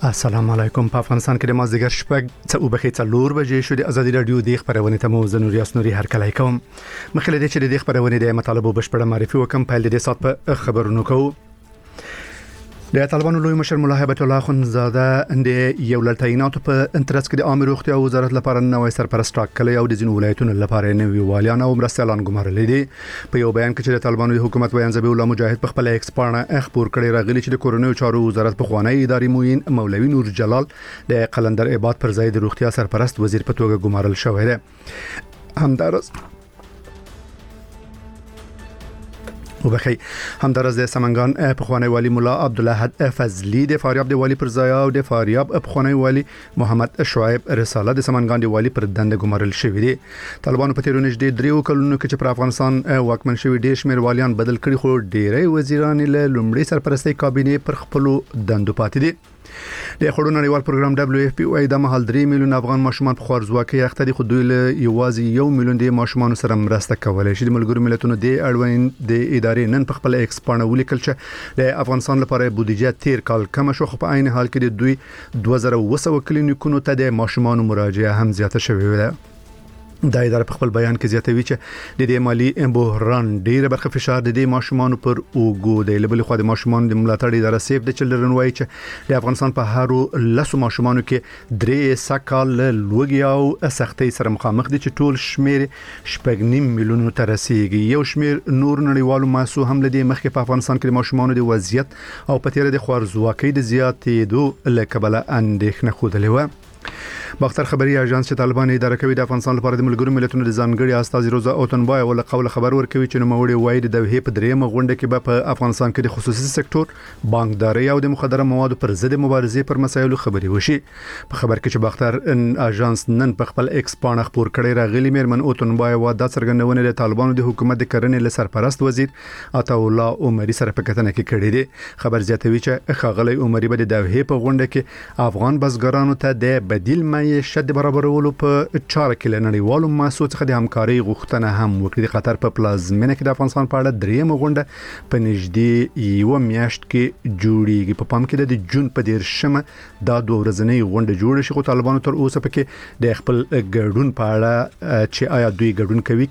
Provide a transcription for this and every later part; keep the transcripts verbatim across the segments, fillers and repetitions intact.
السلام علیکم. په افغانستان کې د مازدیګر شپږ څه او بخې څلور بجې شو. د ازادي رادیو د خبرونه ته مو زنور یاسنوري هر کله کوم مخکې د چې د خبرونه د مطالبه بشپړه معرفي وکم په دې سات په خبرونو کوو. د طالبانو لوی مشر مولا هیبت الله اخوندزاده د یو لړ په انترس کې د عامه روغتیا وزارت لپاره نوې سرپرست ټاکلی او د ځینو ولایتونو لپاره نوې والیان او مرستیالان ګمارلي دي. په یو بیان کې چې د طالبانو د حکومت ویان زبی الله مجاهد په خپل ایکس پاڼه خبر کړی راغلی چې د کورونو چارو وزارت په خوانی اداري موین مولوی نور جلال د قلندر عباد پر ځای د روغتیا سرپرست وزیر په توګه ګمارل شوی دی. همدارس وبخي همدارس د سمنګان په خوانی والی مولا عبدالله فضلی د فاریاب د والی پر ځای او د فاریاب په خوانی والی محمد شعیب رساله د سمنګان د والی پر دند ګمارل شوی دي. طالبانو په تیرونی د دریو کلونو کې چې پر افغانستان واکمن شوی ډیر شمیر والیان بدل کړي خو ډیری وزیران له لومړي سرپرستی کابینه پر خپل دندو پاتې دي. د خړو نړیوال پروګرام دبليو اف پی او د مهال درې میلیون افغان ماشومان په خوارزواکۍ اخته دي خو دوی له یوازې یو میلیون د ماشومان سره مرسته کولای شي. د ملګرو ملتونو د اړوند د ادارې نن په خپل ایکس پاڼه ولیکل چې د افغانستان لپاره بودیجه تیر کال کم شو خو په عین حال کې د دوی دوه زره اوه سوه کلینیکونو ته د ماشومان مراجعه هم زیاته شوې ده. د ادارې په خپل بیان کې زیاتوي چې د دې مالی بحران ډیره برخه فشار د دې ماشومان پر اوګو دی. لبل خو د ماشومان د ملاتړ اداره سیف د چلډرن وایي چې د افغانستان په هارو لسو ماشومانو کې درې سکهال لوګي او سختي سره مخامخ دي چې ټول شمیر شپږ نیم میلیون ته رسیدي. یو شمیر نور نړیوالو ماسو هم لدی مخکې په افغانستان کې د ماشومان د وضعیت او په تیر د خوارزواکۍ د زیاتېدو لکبله اندېښنه خوده و. باختر خبري اژانس چې طالبان اداره کوي د افغانستان لپاره د ملګرو ملتونو د ځانګړي استازي روزا اوتنبای ول قول خبر ورکوي چې نوموړي وایي د دوه په درېمه غونډه کې به په افغانستان کې د خصوصي سکتور بانکداري او د مخدره موادو پر ضد مبارزې پر مسایلو خبري وشي. په خبر کې چې باختر اژانس نن په خپل ایکس پاڼه خبر کړی راغلی میرمن اوتنبای و د څرګندونه د طالبانو د حکومت د کرنې له سرپرست وزیر عطا الله عمري سره په کتنه کې کړی دی. خبر زیاتوي چې خاغلی عمري به د دوه په غونډه کې افغان بزګرانو ته د بدیل معیشت د برابرولو په چاره کې لنړیوالو ماسو څخه د همکاري غوښتنه هم وکړي. د قطر په پلازمینه کې د افغانستان په اړه درېمه غونډه په نږدې یو میاشت کې جوړیږي. په پام کې د جون په دیرشمه دا دوه ورځنۍ غونډه جوړه شي خو طالبانو تر اوسه پکې د خپل ګډون په اړه چې آیا دوی ګډون کوي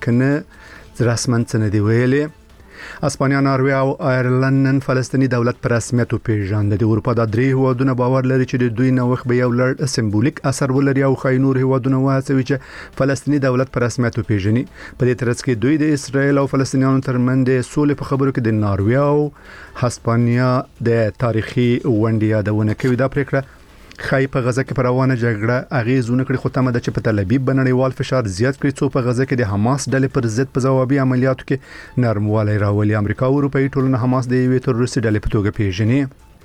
کنه رسمن څه نه دی ویلي. اسپانیا، ناروې او آیرلند نن فلسطینی دولت پر رسمیت پیژاند. د اروپا د درې هیوادونو باور لري چې د دوی نوښت به یو لړ سمبولیک اثر ولري او خای نور هیوادونو وهڅوي چې فلسطینی دولت پر رسمیت پیژني. په دې ترڅ کې دوی د اسرایل او فلسطینیانو ترمنځ د سولې په خبرو کې د ناروې او اسپانیا د تاریخي ونډې یادونه کوي. دا پریکړه خای په غزه کې پروانه جګړه اغیزونه کړي خو تمه د چې په تل ابیب بنړیوال فشار زیات کړي څو په غزه کې د حماس ډلې پر ضد په ځوابي عملیاتو کې نرموالی راولي. امریکا او اروپאי ټولنه حماس د یوې تروریستي ډلې په توګه پیژني.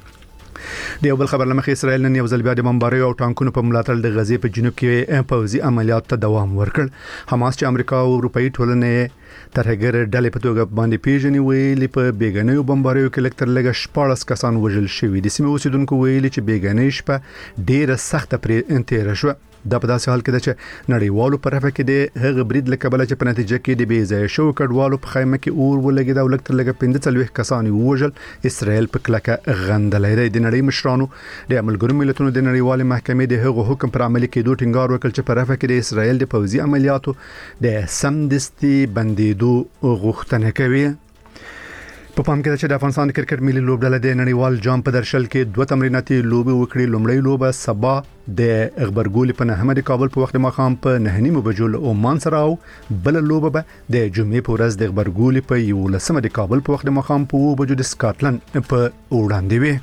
د یو بل خبر لمخې اسرائیل نن یو ځل بیا د بمبارۍ او ټانکونو په ملاتړ د غزې په جنوب کې پوځي عملیات ته دوام ورکړ. حماس چې امریکا او اروپאי ټولنه ترهګر ډلې په توګه باندې پیژني ویلي په بیګنیو بمباریو کې لکتر لګه شپاړس کسان وژل شوي دي. سیمه اوسیدونکو ویلي چې بیګنۍ شپه ډیره سخته پرې تیره شوه. دا په داسې حال کې ده چې نړیوالو په رفع کې د هغه برید لکبله چې په نتیجه کې د بې ځایه شو کډوالو په خیمه کې اور ولګید او لکتر لګه پنځه څلوېښت کسان وژل. اسرائیل په کلکه غندلې ده. د نړۍ مشرانو د ملګرو ملتونو د نړیوال محکمې د هغو حکم پر عملي کېدو ټینګار وکړ چې په رفع کې د اسرائیل د پوځي عملیاتو د سمدستي بندیدو غوښتنه کوي. په پام کې چې د افغانستان د کرکټ ملي لوبډله د نړیوال جام په درشل کې دوه تمریناتي لوبي وکړي. لومړی لوبه سبا د اغبرګولي په نهمه د کابل په وخت ماښام په نه نیمه بجو له عمان سره او بل لوبه به د جمعې په ورځ د اغبرګولي په یولسمه د کابل په وخت ماښام په اوه بجو د سکاټلند په وړاندې وي.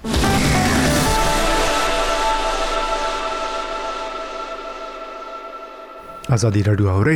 ازادي رادیو اوري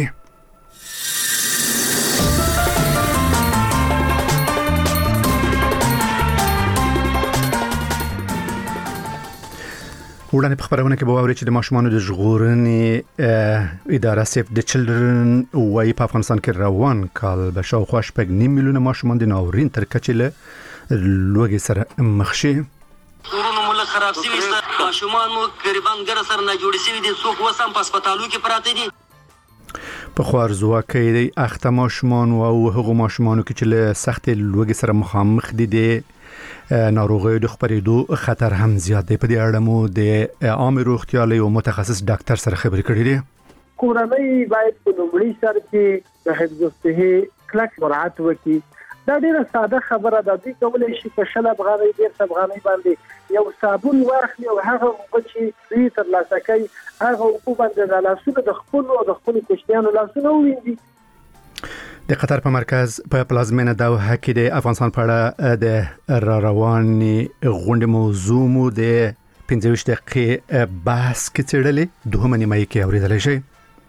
وړاندې په خبرونه کې به واوري چې د ماشومانو د ژغورنې اداره سیف د چلډرن وایي په افغانستان کې روان کال به شاوخوا شپږ نیم میلیونه ماشومان د ناورین تر کچې له لوږې سره مخ شي. کورونه مو له خراب شوي دي، ماشومان مو ګریبان ګره سره نه جوړ شوي دي، څوک اوس هم په هسپتالو کې پراته دي. په خوارزواکۍ د اخته ماشومان او هغو ماشومانو کې چې له سختې لوږې سره مخامخ دي د ناروغیو د خپرېدو خطر هم زیات دی. په دې اړه مو د عام روغتیا له متخصص ډاکټر سره خبرې کړې دي. کورنۍ باید په لومړي سر کې د حفظ الصحه کلک مراعات وکړي. دا ډیره ساده خبره ده. دوی کولای شي په شل افغانۍ ډیر افغانۍ باندې یو صابون واخلي او هغه چې دوی ترلاسه کوي هغه په باندې د لاسونو د خپل او د خپل کوچنیانو لاسونه ووینځي. د قطر په مرکز په پلازمینه دوحه کې د افغانستان په اړه د را روانې غونډې موضوع مو د پنځه ویشت دقیقې بحث کې څېړلې. دوهمه نیمایي کې اورېدلی شئ.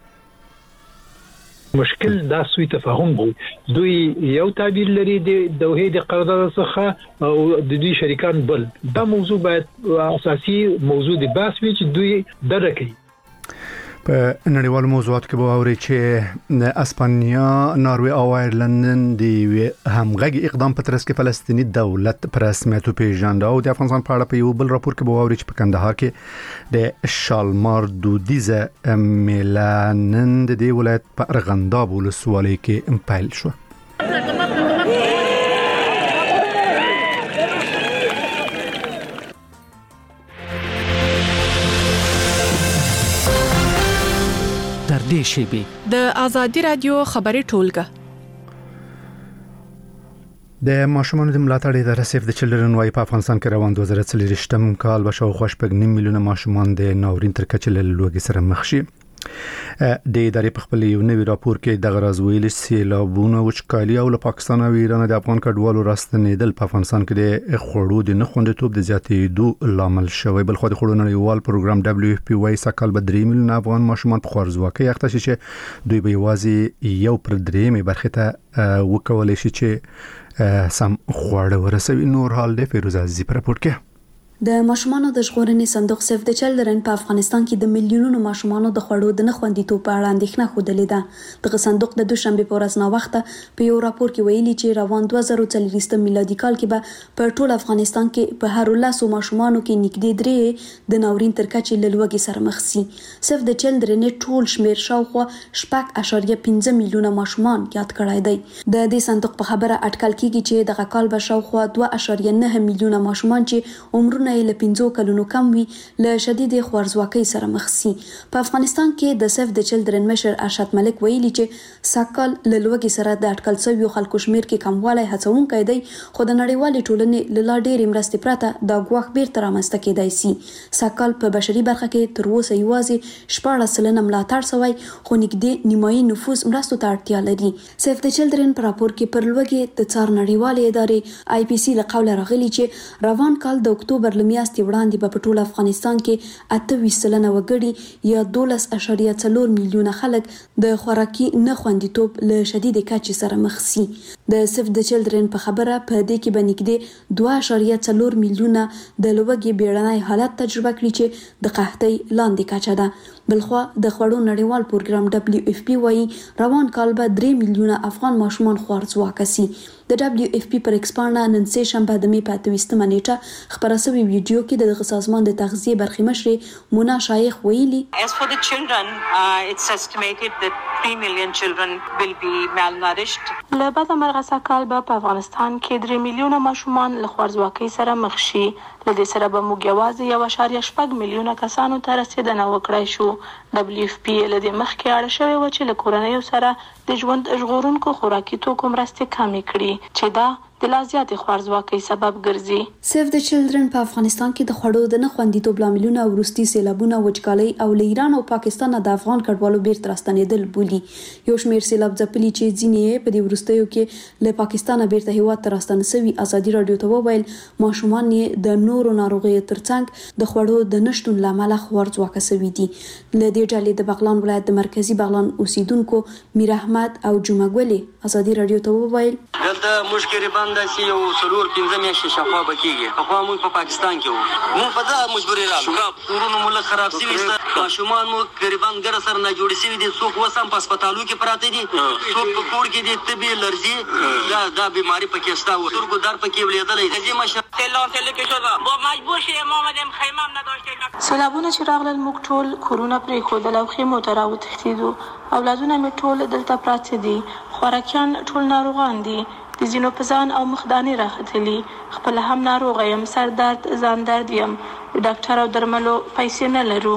مشکل دا سوی تفاهم دی. دوی یو تعبیر لري د دوحې د قرارداد څخه او د دوی شریکان بل. دا موضوع باید اساسي موضوع د بحث وي چې دوی درک کوي. په نړیوالو موضوعاتو کې به اوري چې اسپانیا، ناروې او آیرلند د همغږي اقدام په ترڅ کې فلسطینی دولت پر رسمیت پیژنده او د افغانستان په اړه په یو بل راپور کې به اوري چې په کندهار کې د شالمار دودیزه میله نن د دې ولایت په ارغنداب ولسوالۍ کې پیل شو. د آزادی رادیو خبري ټولګه. د ماشومانو د ملاتړ اداره سیف د چلډرن وايي په افغانستان کې روان دوه زره څلور کال به شاوخوا شپږ نیم میلیونه ماشومان د ناورین تر کچې له لوږې سره مخ شي. د ادارې په خپل یو نوی راپور کې د غراز ویل سیلابونه وچکالي او له پاکستان او ایران د افغان کډوالو راستنېدل په افغانستان کې د خړو د نه خوندیتوب د زیاتېدو لامل شوی. بل خو د خړو نړیوال پروګرام دبليو اف پی وايي سکهال به درې میلیونه افغان ماشومان په خوارځواکۍ اخته شي چې دوی به یوازې یو پر درېمې برخې ته وکولای شي چې سم خواړه ورسوي. نور حال د فیروز عزیزی په راپور کې. د ماشومانو د ژغورنې صندوق سیف د چلډرن په افغانستان کې د میلیونونو ماشومانو د خوړو د نه خوندیتوب په اړه اندېښنه ښودلې ده. دغه صندوق د دوشنبه په ورځ ناوخته په یو راپور کې ویلي چې روان دوه زره څلور میلادي کال کې به په ټول افغانستان کې په هر لاسو ماشومانو کې نږدې درې د ناورین تر کچې له لوږې سره مخ شي. سیف د چلډرن ټول شمیر شاوخوا شپږ اشاریه پنځه میلیونه ماشومان یاد کړای دی. د دې صندوق په خبره اټکل کیږي چې دغه کال به شاوخوا دوه اشاریه نه میلیونه ماشومان چې عمرونه له پنځو کلونو کم وي له شدید خوارځواکۍ سره مخ شي. په افغانستان کې د سیف د چلډرن مشر ارشد ملک ویلي چې ساکال له لوږې سره د اټکل شویو خلکو شمیر کې کموالی هڅونکی دی، خو د نړیوالې ټولنې له لا ډېرې مرستې پرته دا ګواښ بیرته رامنځته کېدای شي. ساکال په بشري برخه کې تر اوسه یوازې شپاړس سلنه ملاتړ شوی، خو نږدې نیمایي نفوس مرستو ته اړتیا لري. سیف د چلډرن په راپور کې پر لوږې د څار نړیوالې ادارې آی پی سی له قوله راغلي چې روان کال د اکتوبر له میاشتې وړاندې به په ټول افغانستان کې اته ویشت سلنه وګړي یا دولس اشاریه څلور میلیونه خلک د خوراکي نه خوندیتوب له شدید کچې سره مخ شي. د سیف د چلډرن په خبره په دې کې به نږدې دوه اشاریه څلور میلیونه د لوږې بیړنی حالت تجربه کړي چې د قحطۍ لاندې کچه ده. بلخوا د خوړو نړیوال پروګرام دبليو اف پی وايي روان کال به درې میلیونه افغان ماشومان خوارځواکه شي. د دبليو اف پی پر ایکسپانډا نن سه شنبه د می په اته ویشتمه نیټه خبره شوې ویډیو کې د دغه سازمان د تغذیه برخې مشر مونا شایخ ویلي As for the children, uh, it's estimated that three million children will be malnourished. له بعد مرغه سکهال به په افغانستان کې درې میلیونه ماشومان له خوارځواکۍ سره مخ شي. له دې سره به موږ یوازې یو اشاریه شپږ میلیونه کسانو ته رسیدنه وکړای شو. دبليو اف پی له دې مخکې اړه شوې وه چې له کورنیو سره د ژوند ژغورونکو خوراکي توکو مرستې کمې کړي چې دا د لا زیاتې خوارځواکۍ سبب ګرځي. سیف د چلډرن په افغانستان کې د خوړو د نه خوندیتوب لاملونه وروستي سیلابونه، وچکالۍ او له ایران او پاکستان د افغان کډوالو بیرته راستنېدل بولي. یو شمېر سیلاب ځپلي چې ځینې یې په دې وروستیو کې له پاکستانه بیرته هیواد ته راستانه شوي. ازادي راډیو ته وویل ماشومان یې د نورو ناروغیو ترڅنګ د خوړو د نشتون له امله خوارځواکه شوي دي. له دې ډلې د بغلان ولایت د مرکزي بغلان اوسیدونکو میر احمد او جمعه ګلې ازادي راډیو ته وویل دلته مشکل داسې یو څلور پنځه میاشتې شاوخوا به کېږي. پخوا موږ په پاکستان کې وو، موږ په دغه مجبورې راغلو. کورونه مو لږ خراب شوي دي، ماشومان مو قریبا ګره سره ناجوړې شوي دي. څوک اوس هم په هسپتالو کې پراته دي، څوک په کور کې دي، تبې لرزې دا دا بیماري پکې شته و. سترګو درد پکې ولیدلی. غزي مشر سیلابونه چې راغلل موږ ټول کورونه پرېښودل او خیمو ته راوتښتېدو. اولادونه مې ټول دلته پراته دي، خوراکیان ټول ناروغان دي، د ځینو په ځان او مخدانې راختلي. خپل هم ناروغه یم، سر درد، ځان درد یم، د ډاکټر او درملو پیسې نه لرو.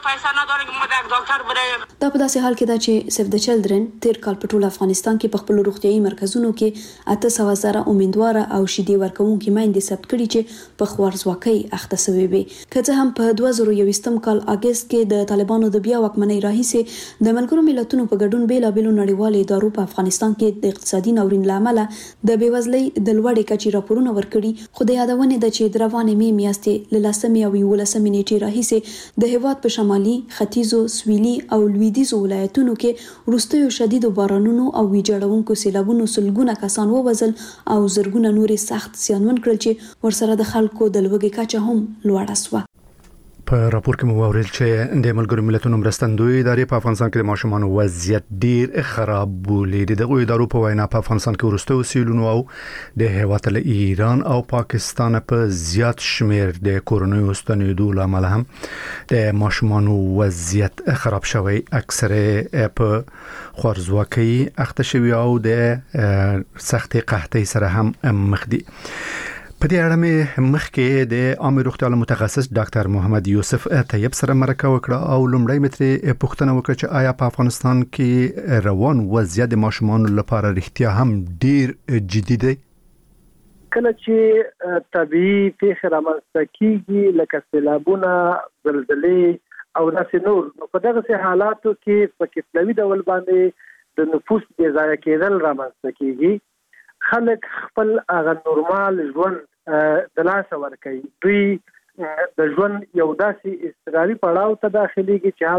دا په داسې حال کې ده چې سیف د چلډرن تیر کال په ټول افغانستان کې په خپل روغتيایي مرکزونو کې اته سوه زره امیدواره او شیدې ورکوونکي میندې ثبت کړي چې په خوارځواکۍ اخته شوي وي. که څه هم په دوه زره یوویشتم کال اگست کې د طالبانو د بیا واکمنۍ راهیسې د ملګرو ملتونو په ګډون بیلابېلو نړیوالو ادارو په افغانستان کې د اقتصادي ناورین له امله د بېوزلۍ د لوړې کچې راپورونه ورکړي، خو د یادونې ده چې د روانې مې میاشتې له لسمې او یولسمې نیټې راهیسې د هېواد په شمالي، ختیځو، سویلي او لویدیځو ولایتونو کې وروستیو شدیدو بارانونو او ویجاړونکو سیلابونو سلګونه کسان ووژل او زرګونه نورې سخت زیانمن کړل چې ورسره د خلکو د لوږې کچه هم لوړه شوه. په راپور کې مو واورېل چې د ملګرو ملتونو مرستندوی ادارې په افغانستان کې د ماشومانو وضعیت ډیر خراب بولي. دغه ادارو په وینا په افغانستان کې وروستیو سیلونو او د هېواد له ایران او پاکستان په زیات شمیر د کورونو ستنېدو له امله هم د ماشومانو وضعیت خراب شوی، اکثره په خوارځواکۍ اخته شوي او د سختې قحطۍ سره هم مخ دي. په دې اړه مې مخکې د عامه روغتیا متخصص ډاکټر محمد یوسف طیب سره مرکه وکړه او لومړی متر پوښتنه وکړه چې آیا په افغانستان کې روان وضعیت د ماشومانو لپاره رښتیا هم ډیر جدي دی؟ کله چې طبيعي پیښې رامنځته کیږي لکه سیلابونه، زلزلې او داسې نور، په دغه حالاتو کې په کتلوي ډول باندې د نفوس بې ځایه کېدل رامنځته کیږي. خلک خپل هغه نورمال ژوند د لاسه ورکوي. دوی د ژوند یو داسې اضطراري پړاو ته داخليږي چې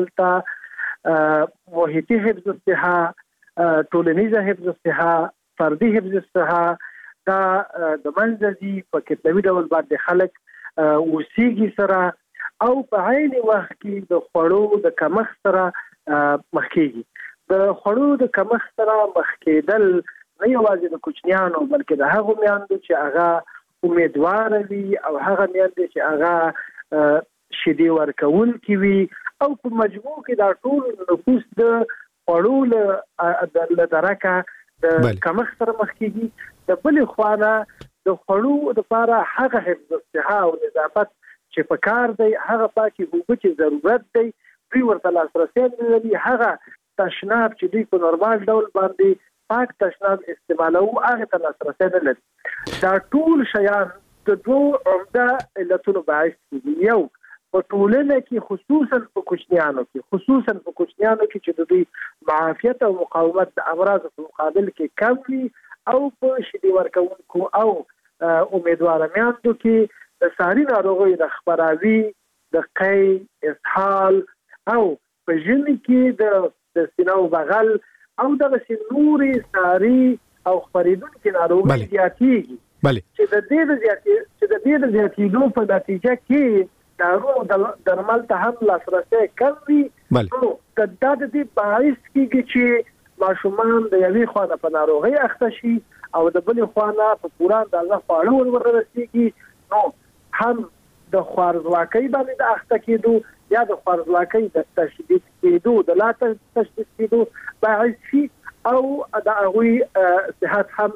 هلته محیطي حفظ الصحه، ټولنیزه حفظ الصحه، فردي حفظ الصحه دا د منځه دي. په کتلوي ډول باندې خلک اوسېږي سره او په عین وخت کې د خوړو د کمښت سره مخ کېږي. د خوړو د کمښت سره مخ کېدل نه یوازې د کوچنیانو بلکې د هغو میندو چې هغه امیدوار وي او هغه میندې چې هغه شیدې ورکوونکي وي او په مجموع کې دا ټول نفوس د خوړو له درکه د کمښت سره مخ کېږي. د بلې خوا نه د خوړو لپاره هغه حفظ الصحه او نظافت چې په کار دی، هغه پاکې اوبه چې ضرورت دی، دوی ورته لاسرسی نه لري. هغه تشناب چې دوی په نورمال ډول باندې پاک تشناب استعمالو هغه ته لاسرسی نه لري. دا ټول شیان د دوه عمده علتونو باعث دي. یو په ټولنه کې خصوصا په کوچنیانو کې خصوصا په کوچنیانو کې چې د دوی معافیت او مقاومت د امراض په مقابل کې کم وي او په شیدې ورکوونکو او امیدواره میندو کې د ساري ناروغیو د خپراوي، د قی، اسهال او په ژمي کې د د سینه او بغل او دغه نورې ساري او خپرېدونکې ناروغۍ زیاتېږي چې د دې د زیاتې چې د دې د زیاتېدو په نتیجه کې دارو درمل ته هم لاسرسی کم وي. نو دا د دې باعث کېږي چې ماشومان د یوې خوا نه په ناروغۍ اخته شي او د بلې خوا نه په پوره اندازه خواړه ور ورسېږي. نو هم د خوارځواکۍ باندې د اخته کېدو یا د خوارځواکۍ د تشدید کېدو د لا تشدید کېدو باعث شي او د هغوی صحت هم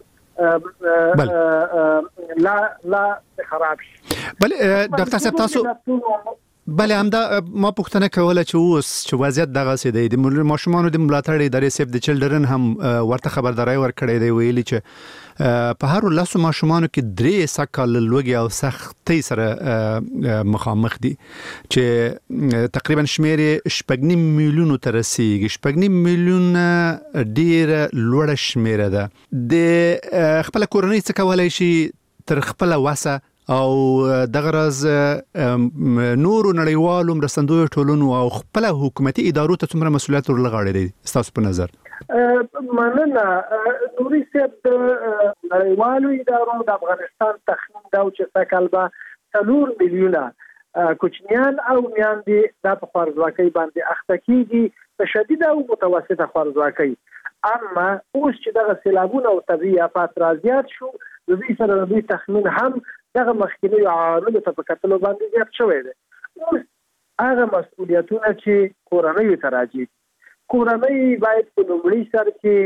لا لا خراب شي. بله ډاکټر صاحب تاسو بله همدا ما پوښتنه کوله چې اوس چې وضعیت دغسې دی، د ماشومانو د ملاتړ ادارې سیف د چلډرن هم ورته خبرداری ورکړی دی، ویلي چې په هرو لسو ماشومانو کې درې سکه له لوږې او سختۍ سره مخامخ دي چې تقریبا شمیر یې شپږ نیم میلیونو ته رسیږي. شپږ نیم میلیونه ډېره لوړه شمیره ده. د خپله کورنۍ څه کولی شي تر خپله وسه او دغه راز نورو نړیوالو مرستندویو ټولنو او خپل حکومتي ادارو ته څومره مسؤلیت ورلغاړی دی ستاسو په نظر؟ مننه نوري صاحب. د نړیوالو ادارو د افغانستان تخمین دا چې سکهال به څلور میلیونه کوچنیان او میندې دا په خوارځواکۍ باندې اخته کېږي، په شدیده او متوسطه خوارځواکۍ. اما اوس چې دغه سیلابونه او طبیعي آفات رازیات شو، د دوی سره د دوی تخمین هم دغه مخکینیو عواملو ته په کتلو باندې زیات شوی دی. اوس هغه مسؤلیتونه چې کورنیو ته راځي، کورنۍ باید په لومړي سر کې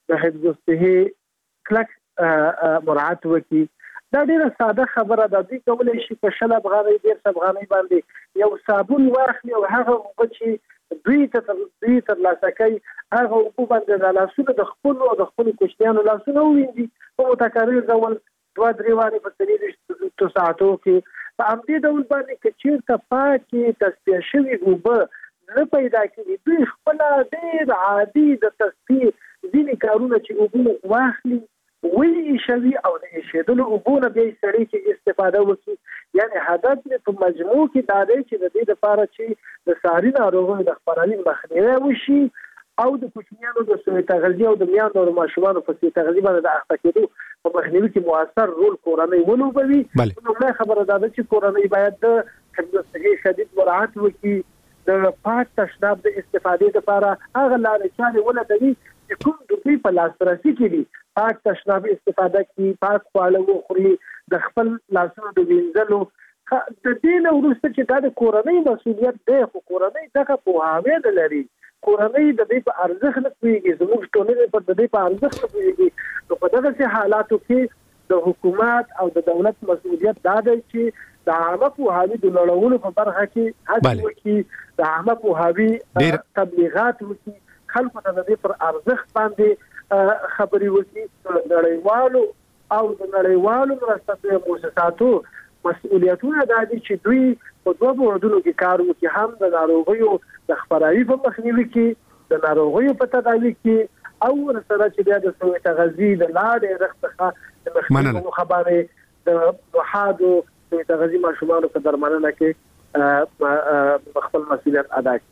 د حفظ الصحه کلک مراعات وکړي. دا ډیره ساده خبره ده. دوی کولای شي په شل افغانۍ ډیر افغانۍ باندې یو صابون واخلي او هغه اوبه چې دوی ته دوی تر لاسه کوي هغه اوبه باندې د لاسونو د خپل او د خپل کوچنیانو لاسونه ووینځي په متکرر ډول دوه درې وارې په څلور ساعتو کې. په همدې ډول باندې که چېرته پاکې تصفیه شوي اوبه نه پیدا کړي دوی خپله ډېر عادي د تصفیې ځینې کارونه چې اوبه واخلي وی شوي او د ایشېدلو اوبو نه بیا یې سړی چې استفاده وکړي. یعنې هدف مې په مجموع کې دا دی چې د دې لپاره چې د ساري ناروغیو د خپرالي مخنیوی وشي او د کوچنیانو د سوء تغذیې او د میندو او ماشومانو په سوء تغذیې باندې د اخته کېدو په مخنیوي کې مؤثر رول کورنۍ ولوبوي. لومړی خبره دا ده چې کورنۍ باید د حفظ الصحې شدید مراعات وکړي. د پاک تشناب د استفادې لپاره هغه لارې چارې ولټوي چې کوم د دوی په لاسرسي کې دي. پاک تشناب استفاده کوي، پاک خواړه وخوري، د خپل لاسونو د وینځلو. د دې نه وروسته چې دا د کورنۍ مسؤلیت دی خو کورنۍ دغه پوهاوی نه لري. کورنۍ د دې په ارزښت نه پوهېږي، زموږ ټولنې په د دې په ارزښت نه پوهېږي. نو په دغسې حالاتو کې د حکومت او د دولت مسؤلیت دا دی چې د عامه پوهاوي د لوړولو په برخه کې هڅې وکړي، د عامه پوهاوي تبلیغات وکړي، خلکو ته د دې پر ارزښت باندې خبرې وکړي. نړیوالو او د نړیوالو مرستندویه مؤسساتو مسؤلیتونه دا دي چې دوی په دوه بعدونو کې کار وکړي، هم د ناروغیو د خپراوي په مخنیوي کې، د ناروغیو په تداوي کې، او ورسره چې بیا د سوء تغذیې د لارې رخ څخه د مخنیوي خبرې د وحادو سوء تغذیې ماشومانو په درملنه کې خپل مسؤلیت ادا کړي.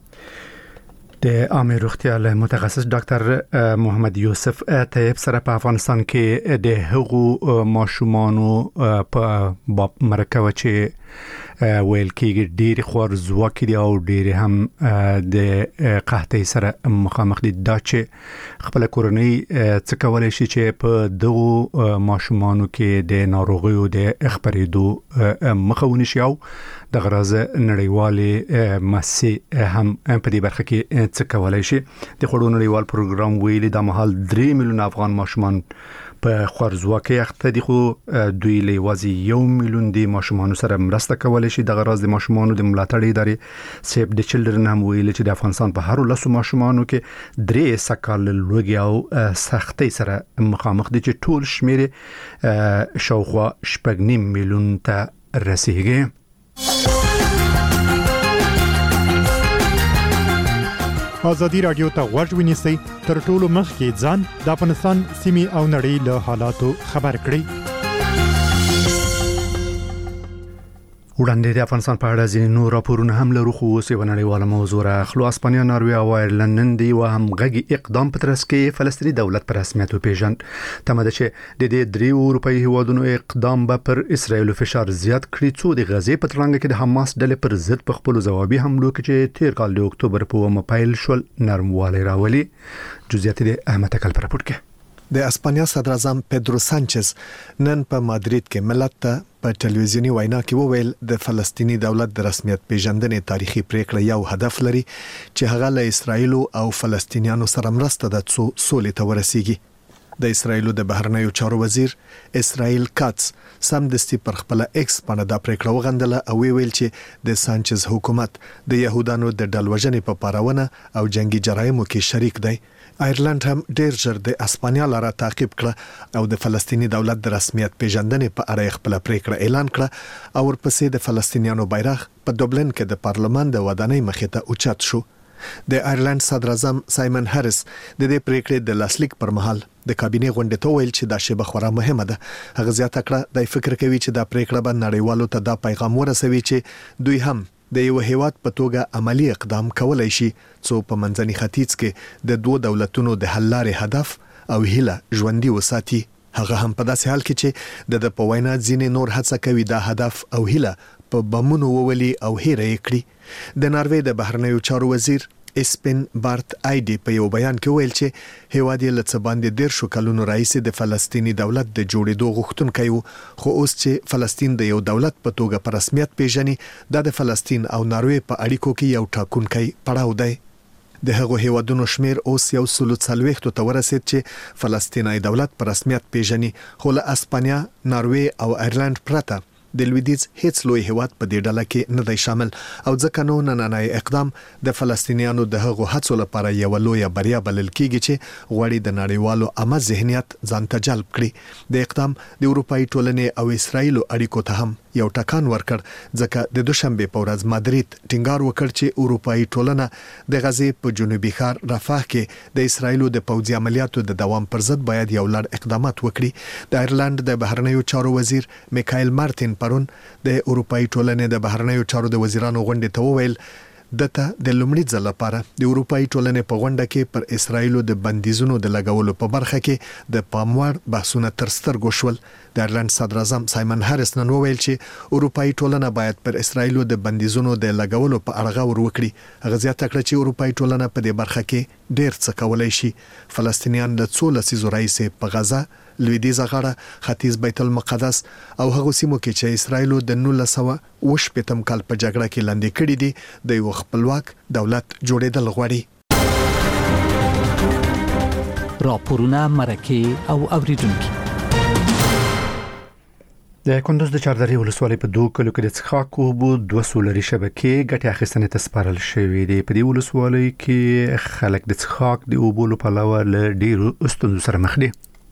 د عامه روغتیا له متخصص ډاکټر محمد یوسف طیب سره په افغانستان کې د هغو ماشومانو په مرکه چې ویل کېږي ډېر خوارځواکي دي او ډېر هم د قحطۍ سره مخامخ دي، دا چې خپل کورنۍ څه کولی شي چې په دغو ماشومانو کې د ناروغیو د خپرېدو مخه ونیسي او د غراض نړیوالې مؤسسې هم په دې برخه کې څه کولی شي. د خوړو نړیوال پروګرام ویلي دا مهال درې میلیونه افغان ماشومان په خوارځواکۍ اخته دي، خو دوی له یوازې یو میلیون د ماشومانو سره مرسته کولی شي. د غراض د ماشومانو د ملاتړ ادارې سیف د چلډرن هم ویلي چې د افغانستان په هرو لسو ماشومانو کې درې سکه له لوږې او سختۍ سره مخامخ دي چې ټول شمېر شاوخوا شپږ نیم میلیون ته رسیږي. ازادي رادیو ته غوږ ونیسئ، تر ټولو مخکې ځان د افغانستان سیمې او نړۍ له حالاتو خبر کړئ. وړاندې د افغانستان په اړه ځینې نور راپورونه هم لرو، خو اوس یوه نړیواله موضوع راخلو. اسپانیا، ناروې او آیرلند نن د یوه همغږي اقدام په ترڅ کې فلسطیني دولت په رسمیت وپېژند. تمه ده چې د دې دریو اروپایي هیوادونو اقدام به پر اسرائیلو فشار زیات کړي، څو د غزې په تړانګه کې د حماس ډلې پر ضد په خپلو ځوابي حملو کې چې تیر کال د اکتوبر په اوومه پیل شول نرموالی راولي. جزئیات د احمد اکل پر راپور کې. د اسپانیا صدر اعظم پیدرو سانچز نن په مادرید کې ملت ته په ټلویزیونی وینا کې وویل د فلسطیني دولت د رسمیت پیژندنې تاریخي پریکړه یو هدف لري چې هغه له اسرایل او فلسطینیانو سره مرسته د سولې ته ورسیږي. د اسرایل د بهرنیو چارو وزیر اسرائیل کاتس سمدستي پر خپل ایکس باندې دا پریکړه وغندله او ویل چې د سانچز حکومت د يهودانو د ډلوژنې په پارونه او جنگي جرایمو کې شریک دی. آیرلند هم ډیر ژر د اسپانیا لاره تعقیب کړه او د فلسطیني دولت د رسمیت پیژندنې په اړه خپل پریکړه اعلان کړه او ورپسې د فلسطینیانو بیرغ په دوبلن کې د پارلمان د ودانۍ مخې ته اوچت شو. د آیرلند صدر اعظم سایمن هریس د دې پریکړې د لاسلیک پر مهال د کابینې غونډې ته ویل چې دا شیبه خورا مهمه ده. هغه زیاته کړه د فکر کوي چې دا پریکړه به نړیوالو ته دا پیغام ورسوي چې دوی هم د یو هیواد په توګه عملی اقدام کولای شي څو په منځني ختیځ کې د دوه دولتونو د حل لارې هدف او هیله ژوندۍ وساتي. هغه هم په داسې حال کې چې د په وینا ځینې نور هڅه کوي دا هدف او هیله په بمونو وولي او هېره یې کړي. د ناروې د بهرنیو چارو وزیر اسپن بارت آیډي په یو بیان کې ویل چې هیواد یې له څه باندې ډېر شو کلونو راهیسې د فلسطیني دولت د جوړېدو غوښتونکی و، خو اوس چې فلسطین د یو دولت په توګه په رسمیت پیژني دا د فلسطین او ناروې په اړیکو کې یو ټاکونکی پړاو دی. د هغو هیوادونو شمیر اوس یو سلو څلوېښت ته ورسید چې فلسطیني دولت په رسمیت پیژني، خو له اسپانیا، ناروې او ایرلند پرته د لویدیځ هیڅ لوی هیواد په دې ډله کې نه دی شامل، او ځکه نو نننی اقدام د فلسطینیانو د هغو هڅو لپاره یو لوی بریا بلل کیږي چې غواړي د نړیوالو عامه ذهنیت ځان ته جلب کړي. د اقدام د اروپאי ټولنې او اسرایل اړیکو ته هم یو ټکان ورکړ، ځکه د دوشنبه په ورځ مادرید ټینګار وکړ چې اروپאי ټولنه د غزې په جنوبي ښار رفح کې د اسرایل د پوځي عملیاتو د دوام پر ضد باید یو لړ اقدامات وکړي. د ایرلند د بهرنیو چارو وزیر میکایل مارتین پرون د اروپאי ټولنې د بهرنیو چارو د وزیرانو غونډې ته وویل دته د لومړي ځل لپاره د اروپאי ټولنې په غونډه کې پر اسرایل د بندیزونو د لګولو په برخه کې د پاموړ بحثونه تر سترګو شول. د ایرلند صدر اعظم سایمن هاریس نن وویل چې اروپאי ټولنه باید پر اسرایل د بندیزونو د لګولو په اړه غور وکړي. هغه زیاته کړه چې اروپאי ټولنه په دې برخه کې ډېر څه کولای شي. فلسطینیان د څو لسیزو راهیسې په غزه، لویدیځه غاړه، ختیځ بیت المقدس او هغو سیمو کې چې اسرایل د نولس سوه اوه شپېتم کال په جګړه کې لاندې کړي دي د یو خپلواک دولت جوړېدل غواړي. راپورونه، مرکې او اوریدونکي. د کندوز د چاردرې ولسوالۍ په دوه کلو کې د څښاک اوبو دوه سولري شبکې ګټې اخیستنې ته سپارل شوې دي. په دې ولسوالۍ کې خلک د څښاک د اوبو له پلوه له ډېرو ستونزو سره مخ دي.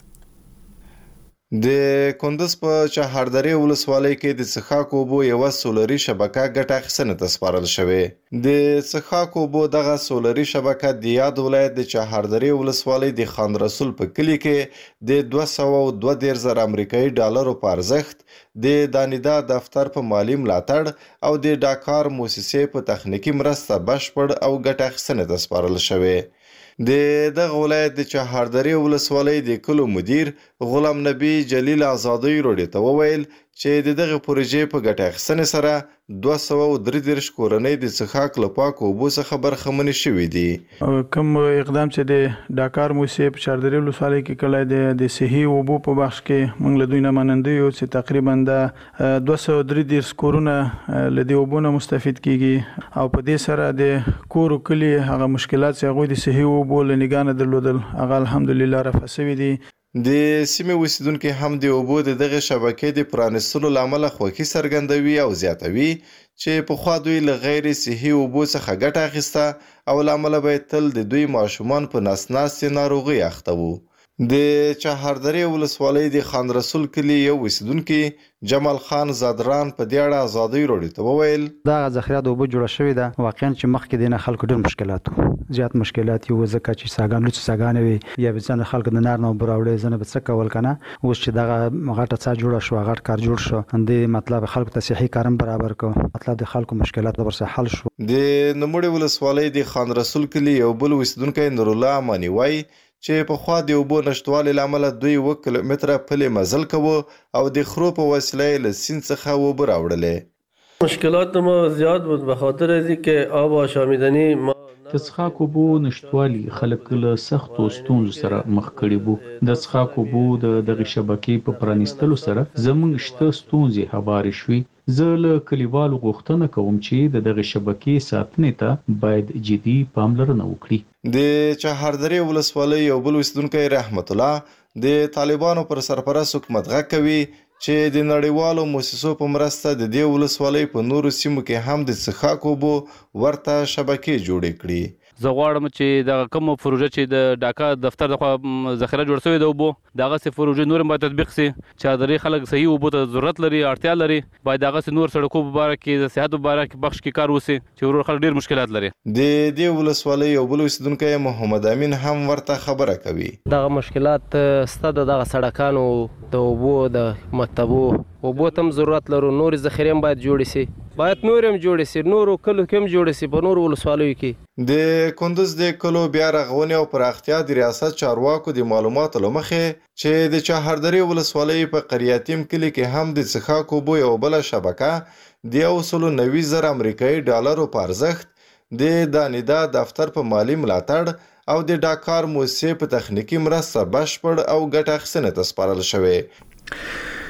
د کندوز په چهاردرې ولسوالۍ کې د څښاک اوبو یو سولري شبکه ګټه اخیستنې ته سپارل شوې. د څښاک اوبو دغه سولري شبکه د یاد ولایت د چهاردرې ولسوالۍ د خان رسول په کلی کې د دوه سوه او دوه دېرش زره امریکایي ډالرو په ارزښت د دانیدا دفتر په مالی ملاتړ او د ډاکار موسسې په تخنیکی مرسته بشپړ او ګټه اخیستنې ته سپارل شوې. د دغه ولایت د چهاردرې ولسوالۍ د کلو مدیر غلام نبی جلیل آزادی روډي ته وویل چې د دغه پروژې په ګټه اخیستنې سره دوه سوه او درې دېرش کورنۍ د څښاک له پاکو اوبو څخه برخمنې شوي دي. کوم اقدام چې د ډاکار موسسې په چهاردرې ولسوالۍ کې کړی دی د صحي اوبو په بخش کې موږ له دوی نه مننده یو چې تقریبا د دوه سوه درې دېرش کورونه له دې اوبو نه مستفید کیږي او په دې سره د کور کلي هغه مشکلات چې هغوی د صحي اوبو له نګاه نه درلودل هغه الحمدلله رفع سوي دي. د سیمې اوسیدونکي هم د اوبو د دغه شبکې د پرانیستلو له امله خوښي څرګندوي او زیاتوي چې پخوا دوی له غیر صحي اوبو څخه ګټه اخیسته او له امله به تل د دوی ماشومان په نس ناستې ناروغۍ اخته وو. د چهاردرې ولسوالۍ د خان رسول کلي یو اوسیدونکي جمال خان زادران په دې اړه ازادي روډي ته وویل دا ذخیره د اوبو جوړه شوې ده. واقعا چې مخکې دینه خلکو ډېر مشکلات وو، زیات مشکلات یو ځکه چې ساګان لوڅ ساګان وي یا به ځنه خلکو د نار نه براوړې زنه به څه کول کنه. اوس چې دغه غټه څا جوړه شو، غټ کار جوړ شو، اندې مطلب خلکو ته صحي کارم برابر کو، مطلب د خلکو مشکلات ورسره حل شو. د نموړي ولسوالۍ د خان رسول کلي یو بل اوسیدونکی نور الله امانی وای چې په خوا د اوبو نشټوالي لامل دوی و کیلومتره پلي مزل کوو او د خرو په وسیله له سیند څخه اوبه راوړلې. مشکلات ما زیاد بود به خاطر از اینکه آب آشامیدنی ما د څښاک اوبو نشټوالي خلک له سختو ستونزو سره مخ کړي وو. د څښاک اوبو د دغه شبکې په پرانیستلو سره زموږ شته ستونزې هوارې شوې. زه له کلیوالو غوښتنه کوم چې د دغه شبکې ساتنې ته باید جدي پاملرنه وکړي. د چهاردرې ولسوالۍ یو بل اوسیدونکی رحمت الله د طالبانو پر سرپرست حکومت غږ کوي چې د نړیوالو مؤسسو په مرسته د دې ولسوالۍ په نورو سیمو کې هم د څښاک اوبو ورته شبکې جوړې کړي. زه غواړم چې د کوم پروژه چې د ډاکا دفتر د ذخیره جوړ شوی د اوبو دغه سه پروژه نور باید تطبیق شي چې درې خلک صحیح اوبو ته ضرورت لري، اړتیا لري، باید دغه سه نور سړکو مبارک کې د صحت مبارک بخش کې کار وسی چې ورور خلک ډیر مشکلات لري. د دې ولسوالۍ یو بل اوسیدونکی محمد امین هم ورته خبره کوي. دغه مشکلات ستاسو دغه سړکانو د اوبو د مکتبو اوبو تم ضرورت لرو، نور ذخیره باید جوړ شي، باید نور هم جوړ شي، نورو کلو کې هم جوړ شي، په نورو ولسوالیو کې. د کندوز د کلو بیا رغونې او پراختیا د ریاست چارواکو د معلوماتو له مخې چې د چهاردرې ولسوالۍ په قریاتیم کلي کې هم د څښاک اوبو یو بله شبکه د یو سلو نوي زره امریکایي ډالرو په ارزښت د دانیدا دفتر په مالی ملاتړ او د ډاکار موسسې په تخنیکی مرسته بشپړ او ګټه اخیستنې ته سپارل شوې.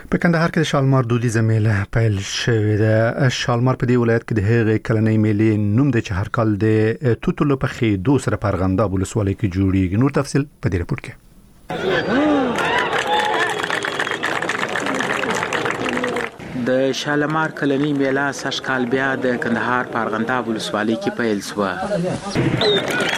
په کندهار کې د شالمار دودیزه میله پیل شوې ده. شالمار په دې ولایت کې د هغې کلنۍ میلې نوم دی چې هر کال د توتو له پخېدو سره په ارغنداب ولسوالۍ کې جوړیږي. نور تفصیل په دې رپورټ کې. د شالمار کلنۍ میله سږ کال بیا د کندهار په ارغنداب ولسوالۍ کې پیل شوه.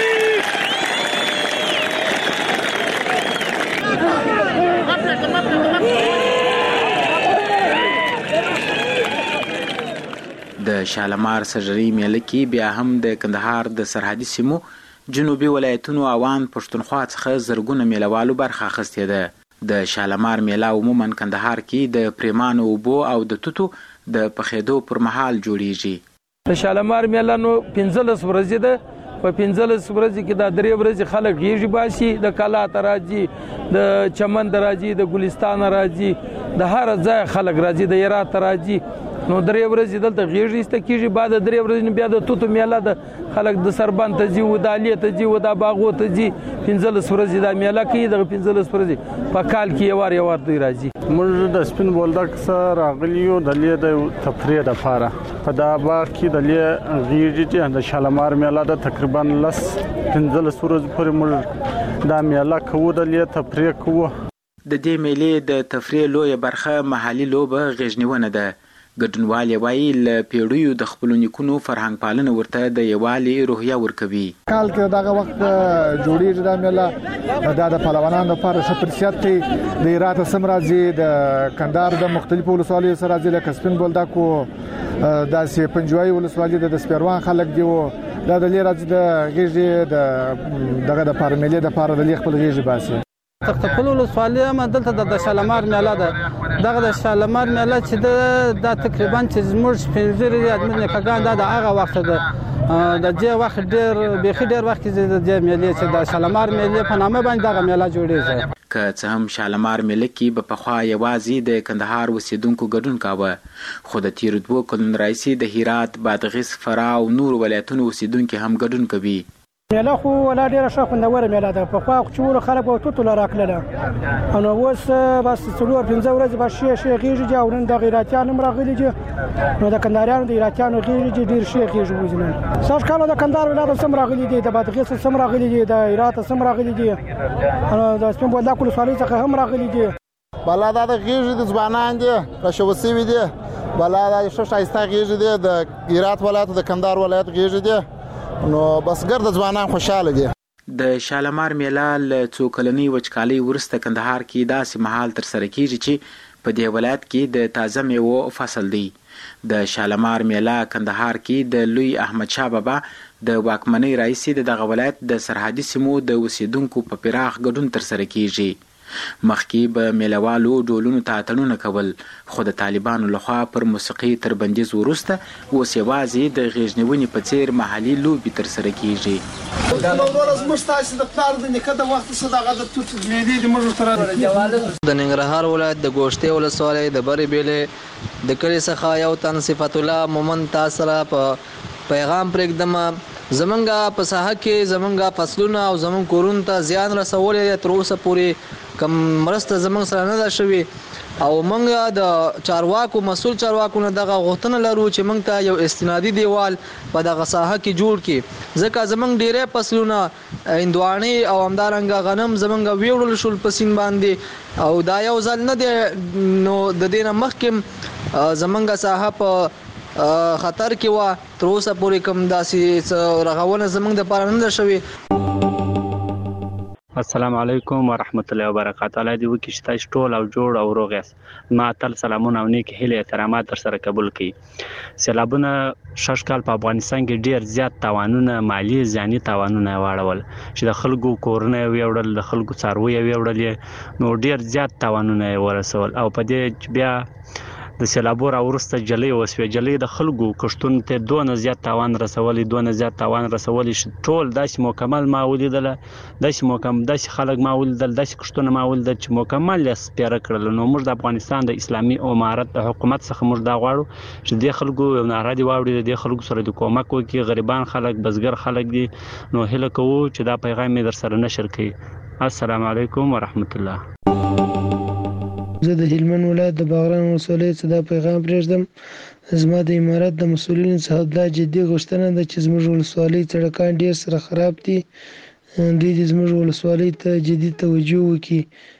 د شالمار سرجري میله کې بیا هم د کندهار د سرحدي سیمو جنوبي ولایتونو اوان پښتونخوا څخه زرګونه میلهوالو برخه اخیستې ده. د شالمار میله عموما کندهار کې د پریمانو اوبو او د توتو د پخېدو پر مهال جوړیږي. د شالمار میله نو پنځلس ورځې ده. په پنځلس ورځې کې دا درې ورځې خلک غیږې باسي، د کلا ته راځي، د چمن ته راځي، د ګلستان راځي، د هر ځای خلک راځي، د هرات ته راځي. نو درې ورځې دلته غیږې ایسته کېږي. بعد د درې ورځې بیا د توتو میله ده، خلک د سربند ته ځي، ودالې ته ځي، ودا باغو ته ځي. پنځلس ورځې دا میله کوي. دغه پنځلس ورځې په کال کې یو وار یو وار دوی راځي. موږ د سپین بولدک سره راغلي یو د لې د تفریح دپاره په دا باغ کې د لې غیږې چې د شالمار میله ده تقریبا لس پنځلس ورځې پورې موږ دا میله کوو، د لې تفریح کوو. د دې میلې د تفریح لویه برخه محلي لوبه غیږنیونه ده. ګډونوال وایي له پیړیو د خپلو نیکونو فرهنګ پالنه ورته د یووالي روحیه ورکوي. کال کې دغه وخت جوړیږي دا میله، دا د پهلوانانو لپاره ښه فرصت دی. د هرات سم راځي، د کندهار د مختلفو ولسوالیو سره راځي، لکه سپین بولدک او داسې پنجوایي ولسوالي د سپیروان خلک دی. دا د لې راځي د غیږې د دغه د پاره میلې د پاره د لې خپل غیږې باسي. تختخل ولسوالۍ هم دلته د شالمار میله ده. دغه د شالمار میله چې دا تقریبا چې زموږ پنځه ادمن کګان دا د هغه وخت ده. د دې وخت ډېر بیخي ډېر وخت د دې میلې چې د شالمار میلې په نامه باندې دغه میله جوړیږي. که څه هم شالمار میله کې به پخوا یوازې د کندهار اوسېدونکو ګډون کاوه، خو د تېرو دوو کلونو راهیسې د هرات، بادغیس، فراه او نورو ولایتونو اوسېدونکي هم ګډون کوي. میله خو ولا ډېره ښه خوندوره میله ده. پخوا خو چې ولو خلک به توتو له راکړله، نو اوس بس څلور پنځه ورځې به ښې ښې غیږې دي. او نن د هراتیان هم راغلي دي، نو د کندهاریانو د هراتیانو غیږې دي ډېر ښې غیږې وځي. نن سږ کال د کندهار ولایت هم راغلي دي، د بادغیس هم راغلي دي، د هرات هم راغلي دي، د سپین بولدک ولسوالۍ څخه هم راغلي دي. بلا دا د غیږې د ځوانان دي، راشوه سوي دي. بلا دا ښه ښایسته غیږې دي، د هرات ولایت د کندهار ولایت غیږې دي. نو بس ګرد ځوانان خوشاله دي. د شالمار میله له څو کلنۍ وچکالۍ وروسته کندهار کې داسې مهال ترسره کیږي چې په دې ولایت کې د تازه میوو فصل دی. د شالمار میله کندهار کې د لوی احمد شاه بابا د واکمنۍ راهیسې د دغه ولایت د سرحدي سیمو د اوسېدونکو په پراخ ګډون ترسره کیږي. مخکې به میلهوالو ډولونو ته اتڼونه کول، خو د طالبانو لخوا پر موسیقي تر بندیز وروسته اوس یوازې د غیږنیونې په څیر محلي لوبې ترسره کیږي. د ننګرهار ولایت د ګوشتې ولسوالۍ د برې بیلې د کلي څخه یو تن صفت الله مومن تا سره په پیغام پرېږدم. زمونږ په ساحه کې زمونږ فصلونه او زمونږ کورونو ته زیان رسولی دی. تر اوسه پورې کوم مرسته زمونږ سره نه ده شوې، او موږ د چارواکو مسؤل چارواکو نه دغه غوښتنه لرو چې موږ ته یو استنادي دیوال په دغه ساحه کې جوړ کړي، ځکه زمونږ ډیری فصلونه هندواڼې او همدارنګه غنم زمونږ ویوړل شول په سیند باندې، او دا یو ځل نه دی. نو د دې نه مخکې زمونږ ساحه په خطر کې وه. تر اوسه پورې کوم داسې رغونه زمونږ دپاره نه ده شوې. السلام علیکم ورحمت الله وبرکاته. الله دې وکړي چې تاسو ټول او جوړ او روغ یاست. ما تل سلامونه او نیک هیلې احترامات در سره قبول کړي. سیلابونه شش کال په افغانستان کې ډیر زیات تاوانونه، مالی ځاني تاوانونه واړول چې د خلکو کورونه ویوړل، د خلکو څاروي ویوړل، نو ډیر زیات تاوانونه ورسول. او په دې بیا د سیلابو راوروسته جلۍ وسوې. جلۍ د خلکو کښتونو ته دونه زیات تاوان رسولی دونه زیات تاوان رسولی چې ټول داسې مکمل ما ولیدله، داسې مکمل داسې خلک ما ولیدل، داسې کښتونه ما ولیدل چې مکمل یې سپېره کړل. نو موږ د افغانستان د اسلامي امارت د حکومت څخه موږ دا غواړو چې دې خلکو یو ناره دې واوري، د دې خلکو سره د کومک وکړي. غریبان خلک، بزګر خلک دي. نو هیله کوو چې دا پیغام یې در سره نشر کړي. السلام علیکم ورحمت الله. زه د هلمند ولایت د باغران ولسوالۍ څخه دا پیغام پرېږدم. زما د امارات د مسؤلینو څخه دا جدي غوښتنه ده چې زموږ ولسوالۍ سړکان ډېر سره خراب دي. دوی د زموږ ولسوالۍ ته جدي توجه وکړي